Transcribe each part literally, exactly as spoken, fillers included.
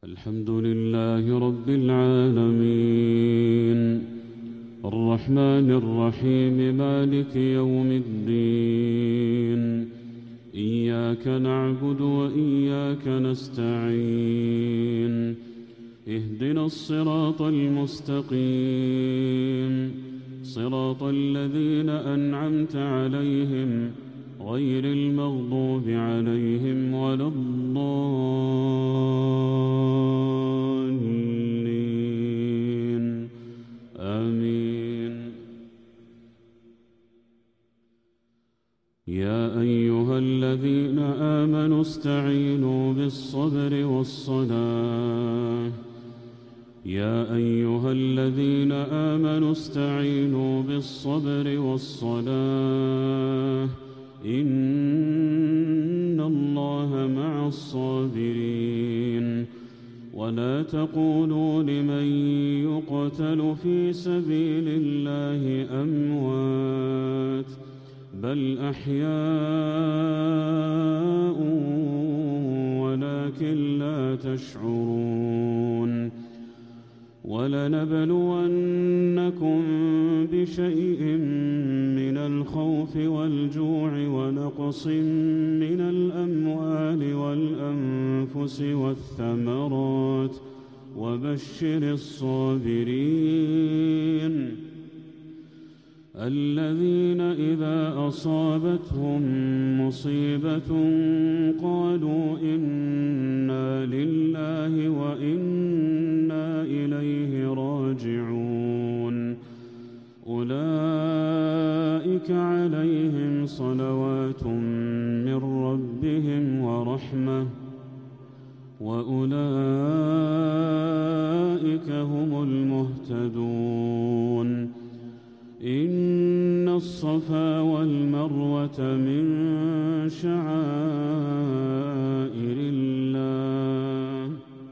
الحمد لله رب العالمين الرحمن الرحيم مالك يوم الدين إياك نعبد وإياك نستعين اهدنا الصراط المستقيم صراط الذين أنعمت عليهم غير المغضوب عليهم ولا الضالين آمين. يا أيها الذين آمنوا استعينوا بالصبر والصلاة يا أيها الذين آمنوا استعينوا بالصبر والصلاة إن الله مع الصابرين. ولا تقولوا لمن يقتل في سبيل الله أموات بل أحياء ولكن لا تشعرون. ولنبلونكم بشيء من الخوف والجوع ونقص من الأموال والأنفس والثمرات وبشر الصابرين الذين إذا أصابتهم مصيبة قالوا إنا لله وإنا إليه راجعون. أولئك عليهم صلوات من ربهم ورحمة وأولئك هم المهتدون. إن الصفا والمروة من شعائر الله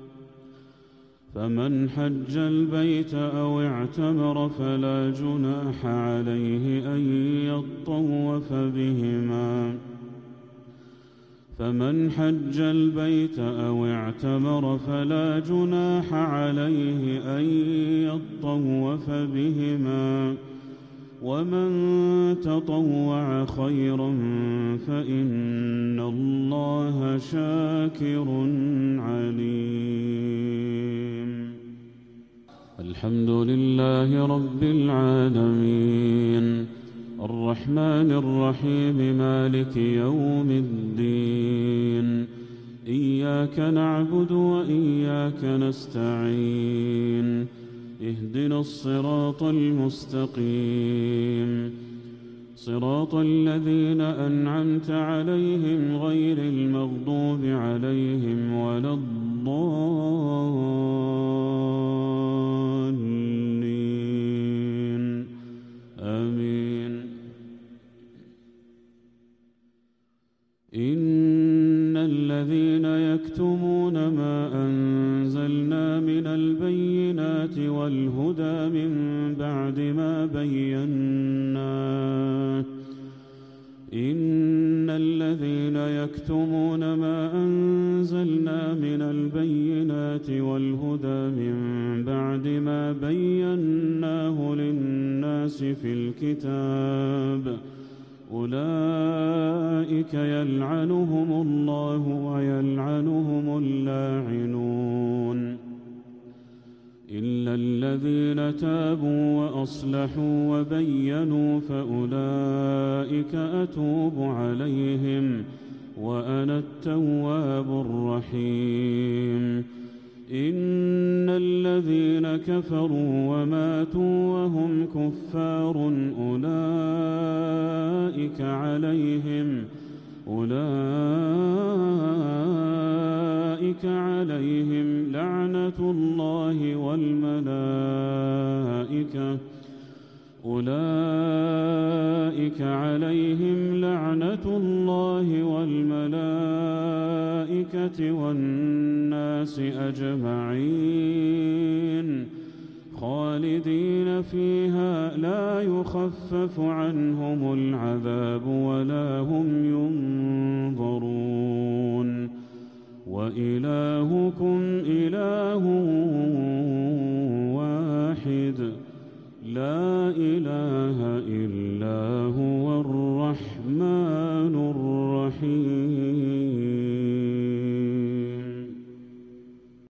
فمن حج البيت أو اعتمر فلا جناح عليه أن يطوف بهما فمن حج البيت أو اعتمر فلا جناح عليه أن يطوف بهما ومن تطوع خيرا فإن الله شاكر عليم. الحمد لله رب العالمين الرحمن الرحيم مالك يوم الدين إياك نعبد وإياك نستعين اهدنا الصراط المستقيم صراط الذين أنعمت عليهم غير المغضوب عليهم ولا الضالين آمين. إن الذين يكتمون ما أنزلنا من البينات والهدى من بعد ما بيناه إن الذين يكتمون ما أنزلنا من البينات والهدى من بعد ما بيناه للناس في الكتاب أولئك يلعنهم الله ويلعنهم اللاعنون إلا الذين تابوا وأصلحوا وبينوا فأولئك أتوب عليهم وأنا التواب الرحيم. إن الذين كفروا وماتوا وهم كفار أولئك عليهم أولئك عليهم لعنة الله والملائكة أولئك عليهم لعنة الله والملائكة والناس أجمعين خالدين فيها لا يخفف عنهم العذاب ولا هم ينظرون وإلهكم إله واحد لا إله إلا